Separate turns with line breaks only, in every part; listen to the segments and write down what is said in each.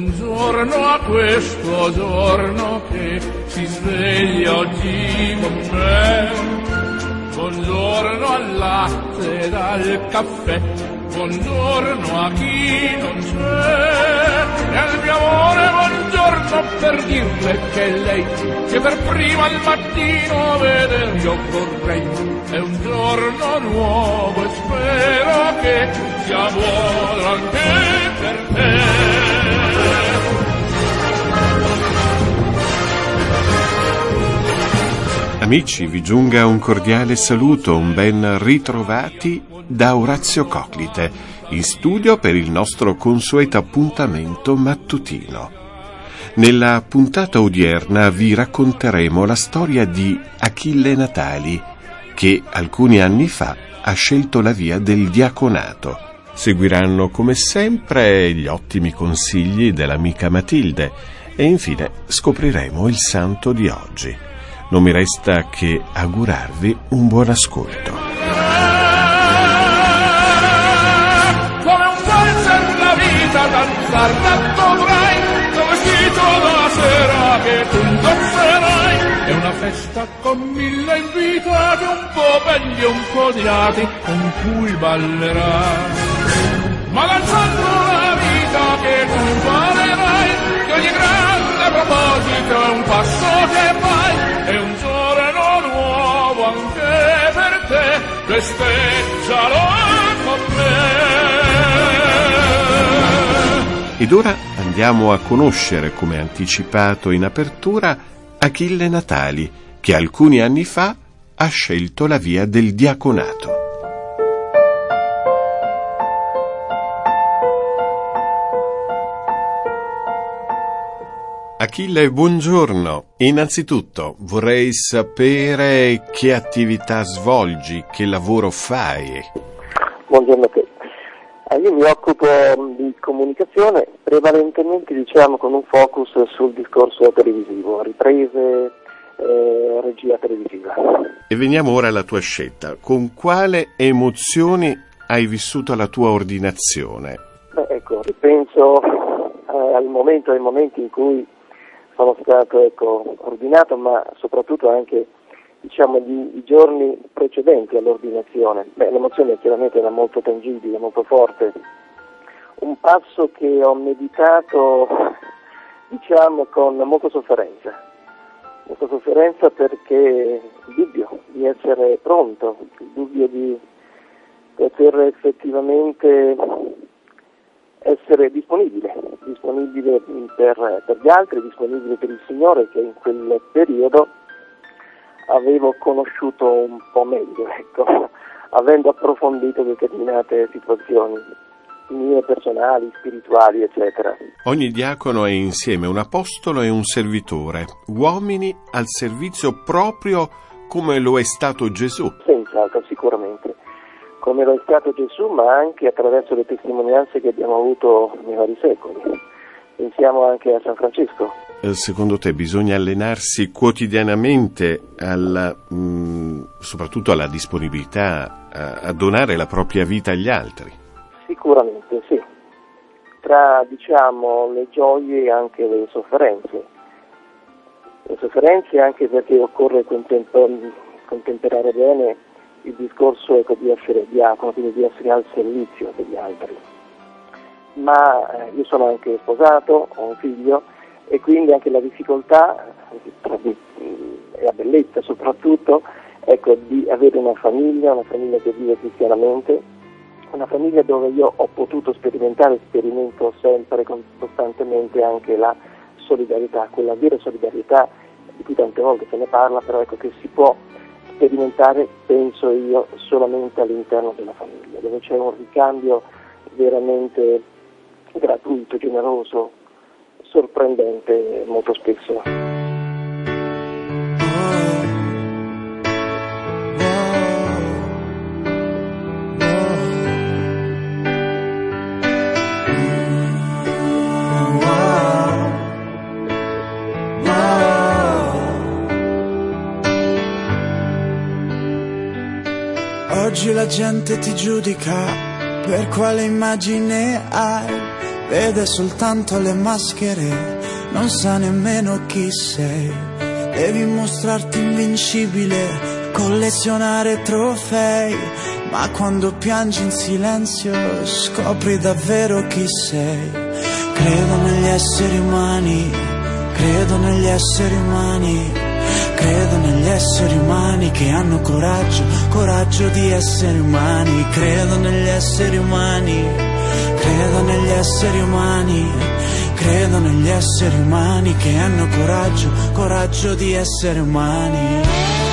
Buongiorno a questo giorno che si sveglia oggi con me. Buongiorno al latte ed al caffè, buongiorno a chi non c'è. E al mio amore buongiorno per dirle che lei, che per prima al mattino veder io vorrei. È un giorno nuovo e spero che sia buono anche per te.
Amici, vi giunga un cordiale saluto, un ben ritrovati da Orazio Coclite, in studio per il nostro consueto appuntamento mattutino. Nella puntata odierna vi racconteremo la storia di Achille Natali, che alcuni anni fa ha scelto la via del diaconato. Seguiranno come sempre gli ottimi consigli dell'amica Matilde e infine scopriremo il santo di oggi. Non mi resta che augurarvi un buon ascolto.
Come un valzer la vita danzar dovrai, tuo vestito da sera che tu indosserai. È una festa con 1000 invitati, un po' belli e un po' odiati, con cui ballerai. Ma danzando la vita che tu imparerai, che ogni grande proposito è un passo che fai. È un giorno nuovo anche per te, festeggialo con me.
Ed ora andiamo a conoscere, come anticipato in apertura, Achille Natali, che alcuni anni fa ha scelto la via del diaconato. Achille, buongiorno. Innanzitutto vorrei sapere che attività svolgi, che lavoro fai.
Buongiorno a te. Io mi occupo di comunicazione, prevalentemente con un focus sul discorso televisivo, riprese, regia televisiva.
E veniamo ora alla tua scelta. Con quale emozioni hai vissuto la tua ordinazione?
Ripenso ai momenti in cui sono stato ordinato, ma soprattutto anche i giorni precedenti all'ordinazione. L'emozione chiaramente era molto tangibile, molto forte. Un passo che ho meditato con molta sofferenza perché il dubbio di essere pronto, il dubbio di poter effettivamente essere disponibile per gli altri, disponibile per il Signore, che in quel periodo avevo conosciuto un po' meglio, avendo approfondito determinate situazioni mie personali, spirituali, eccetera.
Ogni diacono è insieme un apostolo e un servitore, uomini al servizio proprio come lo è stato Gesù.
Senz'altro, sicuramente. Come lo è stato Gesù, ma anche attraverso le testimonianze che abbiamo avuto nei vari secoli. Pensiamo anche a San Francesco.
Secondo te bisogna allenarsi quotidianamente soprattutto alla disponibilità a donare la propria vita agli altri?
Sicuramente sì. Tra le gioie e anche le sofferenze. Le sofferenze anche perché occorre contemperare bene il discorso di essere diacono, quindi di essere al servizio degli altri. Ma io sono anche sposato, ho un figlio e quindi anche la difficoltà e la bellezza soprattutto di avere una famiglia che vive cristianamente, una famiglia dove io ho potuto sperimento sempre costantemente anche la solidarietà, quella vera solidarietà di cui tante volte se ne parla, però che si può sperimentare, penso io, solamente all'interno della famiglia, dove c'è un ricambio veramente gratuito, generoso, sorprendente molto spesso.
Oggi la gente ti giudica per quale immagine hai, vede soltanto le maschere, non sa nemmeno chi sei. Devi mostrarti invincibile, collezionare trofei, ma quando piangi in silenzio scopri davvero chi sei. Credo negli esseri umani, credo negli esseri umani, credo negli esseri umani che hanno coraggio, coraggio di essere umani. Credo negli esseri umani, credo negli esseri umani, credo negli esseri umani che hanno coraggio, coraggio di essere umani.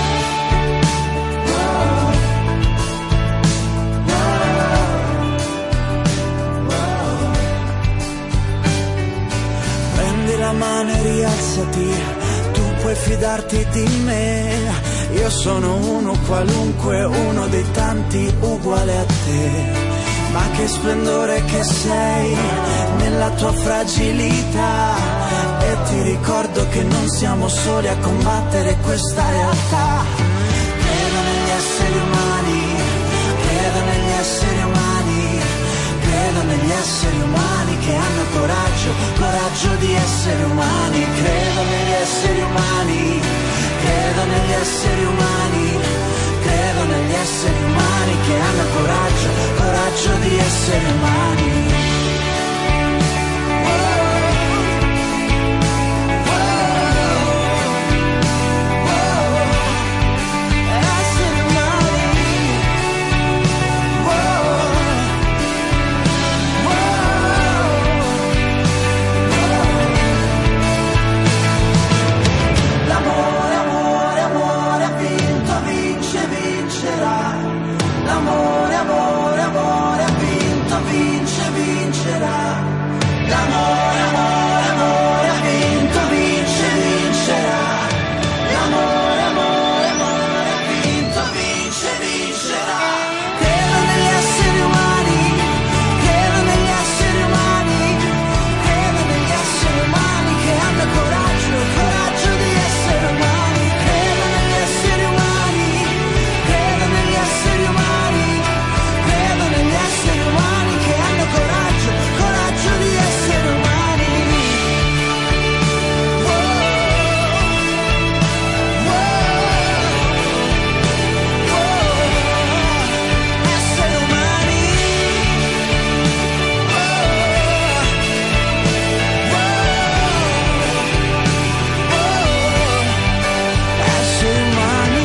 Prendi la mano e rialzati, tu puoi fidarti di me. Io sono uno qualunque, uno dei tanti uguale a te. Ma che splendore che sei nella tua fragilità, e ti ricordo che non siamo soli a combattere questa realtà. Credo negli esseri umani, credo negli esseri umani, credo negli esseri umani che hanno coraggio, coraggio di essere umani. Credo negli esseri umani, credo negli esseri umani, credo negli esseri umani che hanno coraggio, coraggio di essere umani. L'amore, amore, amore ha vinto, vince, vincerà. L'amore, amore, amore ha vinto, vince, vincerà. L'amore, amore, amore ha vinto, vince, vincerà. Credo negli esseri umani, credo negli esseri umani, credo negli esseri umani che hanno coraggio, coraggio di essere umani. Credo negli esseri umani, credo negli esseri umani, credo negli esseri umani che hanno coraggio, coraggio di essere umani. Essere umani. Essere umani.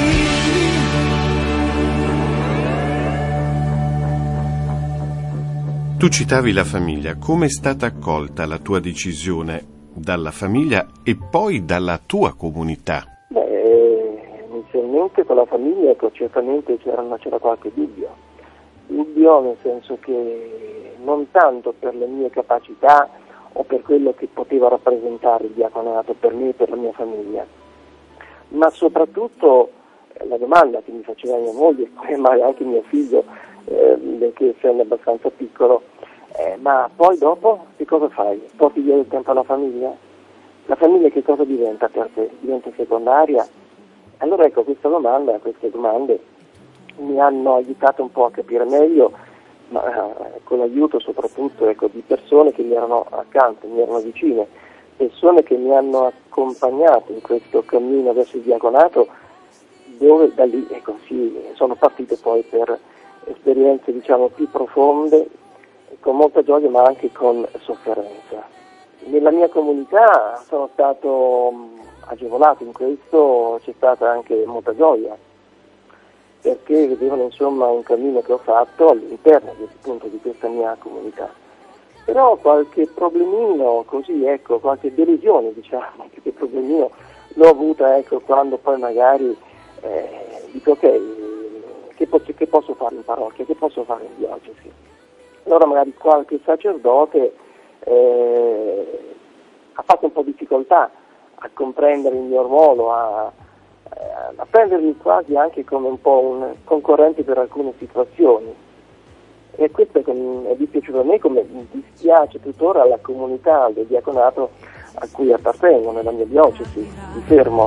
Tu citavi la famiglia, come è stata accolta la tua decisione dalla famiglia e poi dalla tua comunità?
Inizialmente con la famiglia, ecco, certamente c'era qualche dubbio nel senso che non tanto per le mie capacità o per quello che poteva rappresentare il diaconato per me e per la mia famiglia, ma soprattutto la domanda che mi faceva mia moglie e magari anche mio figlio, perché essendo abbastanza piccolo, ma poi dopo che cosa fai? Porti via il tempo alla famiglia? La famiglia che cosa diventa per te? Diventa secondaria? Allora ecco, queste domande mi hanno aiutato un po' a capire meglio, ma con l'aiuto soprattutto di persone che mi erano accanto, mi erano vicine, persone che mi hanno accompagnato in questo cammino verso il diaconato, dove da lì sono partite poi per esperienze più profonde, con molta gioia ma anche con sofferenza. Nella mia comunità sono stato agevolato in questo, c'è stata anche molta gioia, perché vedevano un cammino che ho fatto all'interno di questa mia comunità. Però qualche problemino qualche delusione qualche problemino l'ho avuta quando poi magari dico ok, che posso fare in parrocchia, che posso fare in diocesi? Allora magari qualche sacerdote ha fatto un po' di difficoltà a comprendere il mio ruolo, a prendermi quasi anche come un po' un concorrente per alcune situazioni. E questo è dispiaciuto a me, come dispiace tuttora alla comunità del diaconato a cui appartengo, nella mia diocesi di Fermo.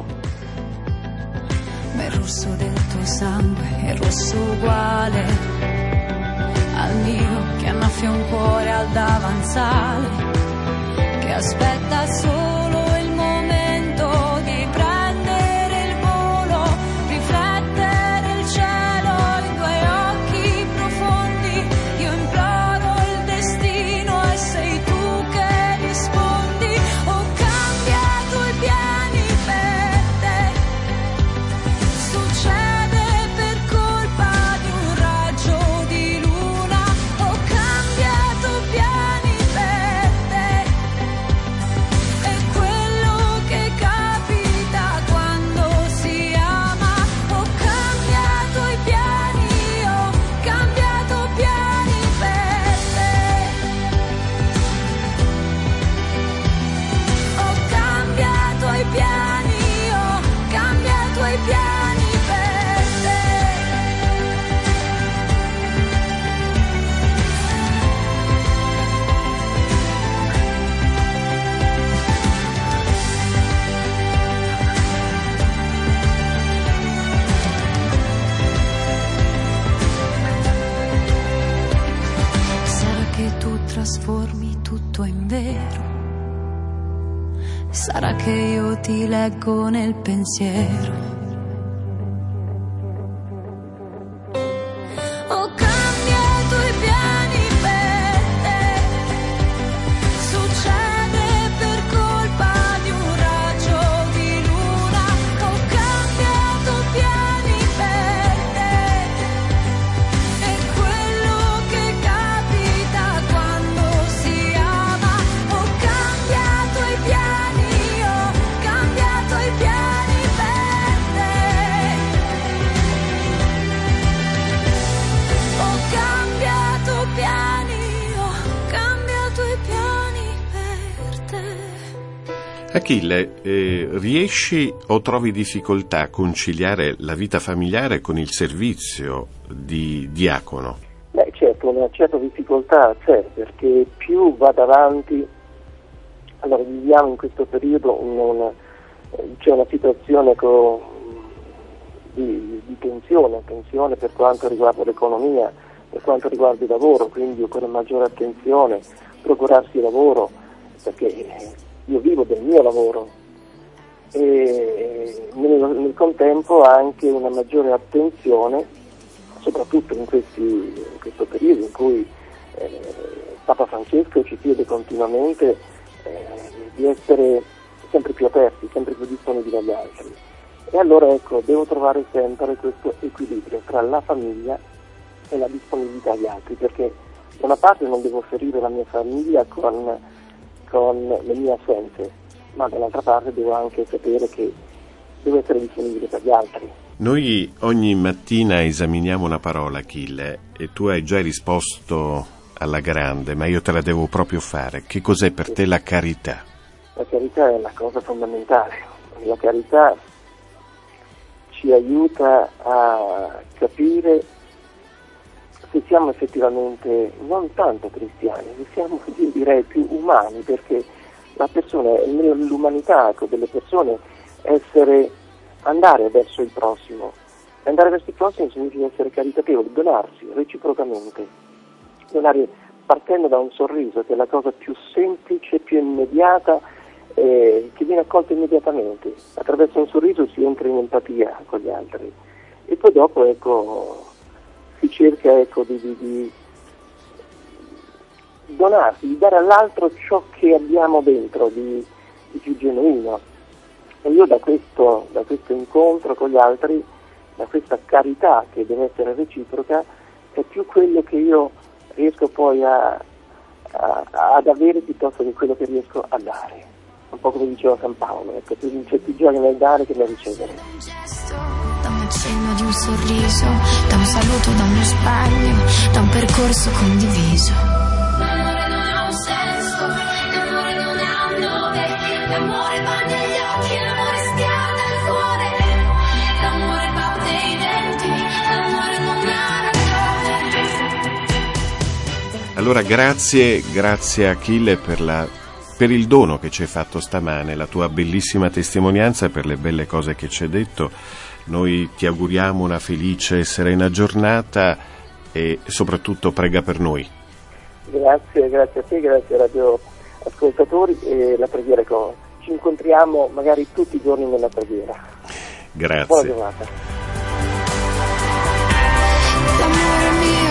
Ma il rosso del tuo sangue è rosso uguale al mio che annaffia un cuore al davanzale, che aspetta solo il momento di prendere il volo, riflettere il cielo in due occhi profondi. Io imploro il destino e sei tu che rispondi. Ho cambiato i piani per te, succede per colpa di un raggio di luna. Ho cambiato piani per te, è quello che capita quando si ama. Ho cambiato i piani, ho cambiato piani per te. Ho cambiato i piani, ho cambiato i piani per te. Sarà che tu trasformi tutto in vero, sarà che io ti leggo nel pensiero. Ho cambiato i piani per te, succede per colpa di un raggio di luna. Ho cambiato piani per te, è quello che capita quando si ama. Ho cambiato i piani, ho cambiato i piani per te. Ho cambiato piani, ho cambiato i piani per te.
Achille, riesci o trovi difficoltà a conciliare la vita familiare con il servizio di diacono?
Beh, certo, una certa difficoltà c'è, perché più vado avanti, allora viviamo in questo periodo c'è una situazione di tensione per quanto riguarda l'economia, per quanto riguarda il lavoro, quindi occorre maggiore attenzione, procurarsi lavoro, perché io vivo del mio lavoro, e nel contempo anche una maggiore attenzione, soprattutto in questo periodo in cui Papa Francesco ci chiede continuamente di essere sempre più aperti, sempre più disponibili agli altri. E allora ecco, devo trovare sempre questo equilibrio tra la famiglia e la disponibilità agli altri, perché da una parte non devo ferire la mia famiglia con le mie assenze, ma dall'altra parte devo anche sapere che devo essere disponibile per gli altri.
Noi ogni mattina esaminiamo una parola, Achille, e tu hai già risposto alla grande, ma io te la devo proprio fare. Che cos'è per te la carità?
La carità è la cosa fondamentale. La carità ci aiuta a capire se siamo effettivamente non tanto cristiani, se siamo, io direi, più umani, perché la persona, l'umanità delle persone, andare verso il prossimo. Andare verso il prossimo significa essere caritatevoli, donarsi reciprocamente, donare partendo da un sorriso, che è la cosa più semplice, più immediata, che viene accolta immediatamente. Attraverso un sorriso si entra in empatia con gli altri e poi dopo si cerca di donarsi, di dare all'altro ciò che abbiamo dentro di più genuino. E io da questo incontro con gli altri, da questa carità che deve essere reciproca, è più quello che io riesco poi ad avere piuttosto che quello che riesco a dare. Un po' come diceva San Paolo, c'è più gioia nel dare che nel ricevere.
Da un gesto, da un accenno di un sorriso, da un saluto, da uno spagno, da un percorso condiviso. L'amore non ha un senso, l'amore non ha un nome, l'amore va negli occhi, l'amore schianta il cuore, l'amore batte i denti, l'amore non ha ragione.
Allora grazie Achille per il dono che ci hai fatto stamane, la tua bellissima testimonianza, per le belle cose che ci hai detto. Noi ti auguriamo una felice e serena giornata e soprattutto prega per noi.
Grazie a te, grazie ai radioascoltatori, e la preghiera ci incontriamo magari tutti i giorni nella preghiera.
Grazie.
Buona giornata.
L'amore mio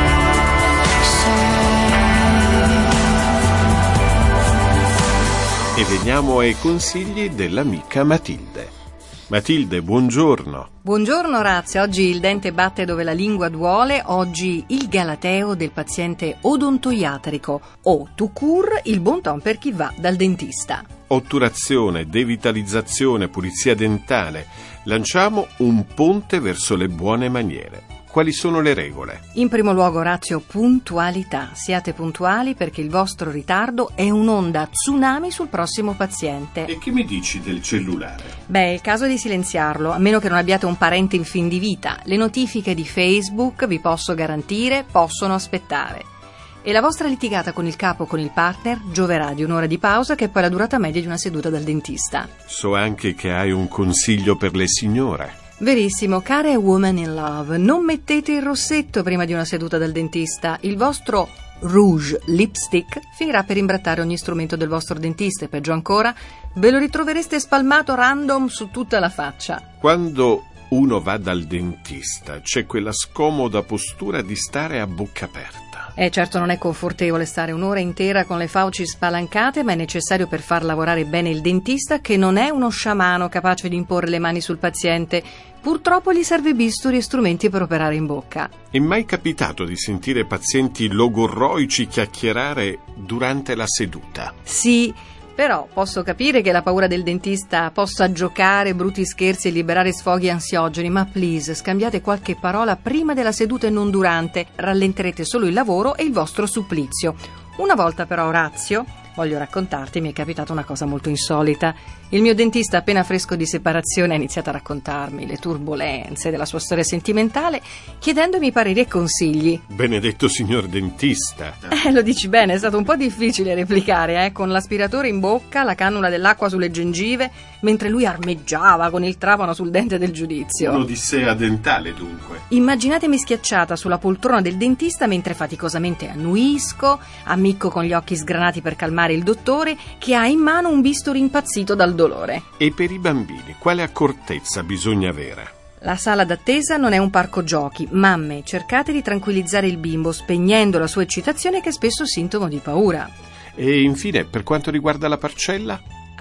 E veniamo ai consigli dell'amica Matilde. Matilde, buongiorno.
Buongiorno Orazio, oggi il dente batte dove la lingua duole, oggi il galateo del paziente odontoiatrico o tout court, il bon ton per chi va dal dentista.
Otturazione, devitalizzazione, pulizia dentale. Lanciamo un ponte verso le buone maniere. Quali sono le regole?
In primo luogo, Orazio, puntualità. Siate puntuali perché il vostro ritardo è un'onda tsunami sul prossimo paziente.
E che mi dici del cellulare?
Beh, è il caso di silenziarlo, a meno che non abbiate un parente in fin di vita. Le notifiche di Facebook, vi posso garantire, possono aspettare. E la vostra litigata con il capo o con il partner gioverà di un'ora di pausa, che è poi la durata media di una seduta dal dentista.
So anche che hai un consiglio per le signore.
Verissimo, care woman in love, non mettete il rossetto prima di una seduta dal dentista. Il vostro rouge lipstick finirà per imbrattare ogni strumento del vostro dentista e peggio ancora, ve lo ritrovereste spalmato random su tutta la faccia.
Quando uno va dal dentista c'è quella scomoda postura di stare a bocca aperta.
Certo non è confortevole stare un'ora intera con le fauci spalancate, ma è necessario per far lavorare bene il dentista, che non è uno sciamano capace di imporre le mani sul paziente. Purtroppo gli serve bisturi e strumenti per operare in bocca.
È mai capitato di sentire pazienti logorroici chiacchierare durante la seduta?
Sì, però posso capire che la paura del dentista possa giocare brutti scherzi e liberare sfoghi ansiogeni, ma please, scambiate qualche parola prima della seduta e non durante. Rallenterete solo il lavoro e il vostro supplizio. Una volta però, Orazio, voglio raccontarti, mi è capitata una cosa molto insolita. Il mio dentista, appena fresco di separazione, ha iniziato a raccontarmi le turbolenze della sua storia sentimentale, chiedendomi pareri e consigli.
Benedetto signor dentista.
Lo dici bene, è stato un po' difficile replicare, con l'aspiratore in bocca, la cannula dell'acqua sulle gengive, mentre lui armeggiava con il trapano sul dente del giudizio.
Un'odissea dentale, dunque.
Immaginatemi schiacciata sulla poltrona del dentista mentre faticosamente annuisco, ammicco con gli occhi sgranati per calmare il dottore, che ha in mano un bisturi impazzito dal dolore.
E per i bambini, quale accortezza bisogna avere?
La sala d'attesa non è un parco giochi. Mamme, cercate di tranquillizzare il bimbo spegnendo la sua eccitazione, che è spesso sintomo di paura.
E infine, per quanto riguarda la parcella?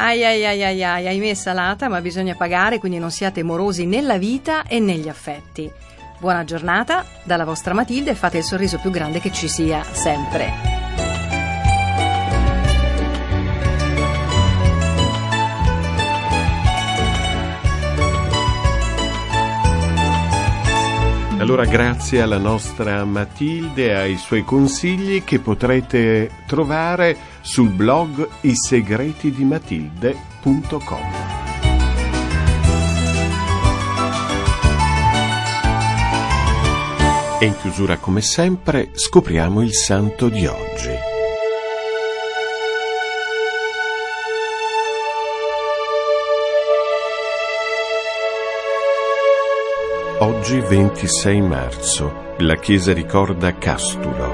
Ahimè salata, ma bisogna pagare, quindi non siate morosi nella vita e negli affetti. Buona giornata dalla vostra Matilde e fate il sorriso più grande che ci sia sempre.
Allora, grazie alla nostra Matilde e ai suoi consigli, che potrete trovare sul blog isegretdimatilde.com. E in chiusura, come sempre, scopriamo il santo di oggi. Oggi 26 marzo, la Chiesa ricorda Castulo.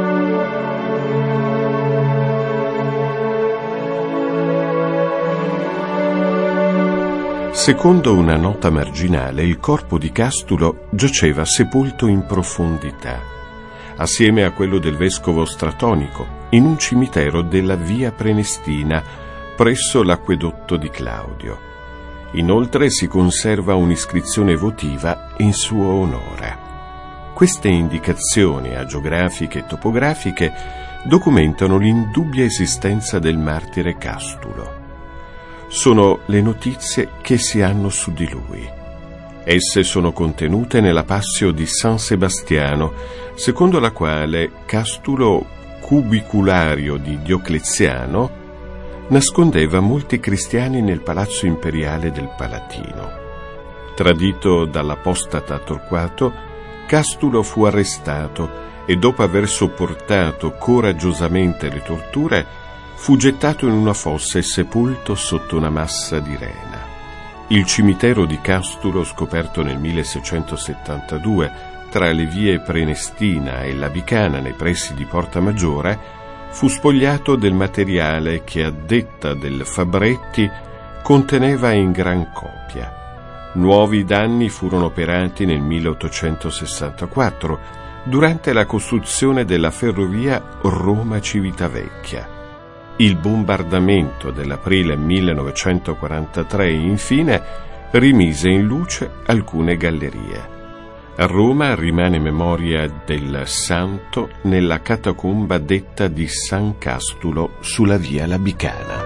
Secondo una nota marginale, il corpo di Castulo giaceva sepolto in profondità, assieme a quello del vescovo Stratonico, in un cimitero della via Prenestina, presso l'acquedotto di Claudio. Inoltre si conserva un'iscrizione votiva in suo onore. Queste indicazioni agiografiche e topografiche documentano l'indubbia esistenza del martire Castulo. Sono le notizie che si hanno su di lui. Esse sono contenute nella Passio di San Sebastiano, secondo la quale Castulo cubiculario di Diocleziano nascondeva molti cristiani nel palazzo imperiale del Palatino. Tradito dall'apostata Torquato, Castulo fu arrestato e, dopo aver sopportato coraggiosamente le torture, fu gettato in una fossa e sepolto sotto una massa di rena. Il cimitero di Castulo, scoperto nel 1672 tra le vie Prenestina e Labicana nei pressi di Porta Maggiore fu spogliato del materiale che, a detta del Fabretti, conteneva in gran copia. Nuovi danni furono operati nel 1864 durante la costruzione della ferrovia Roma-Civitavecchia. Il bombardamento dell'aprile 1943, infine, rimise in luce alcune gallerie. A Roma rimane memoria del santo nella catacomba detta di San Castulo sulla via Labicana.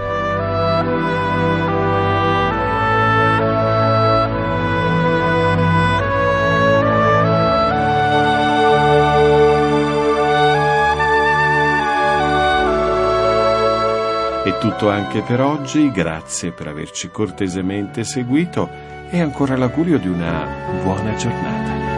È tutto anche per oggi, grazie per averci cortesemente seguito e ancora l'augurio di una buona giornata.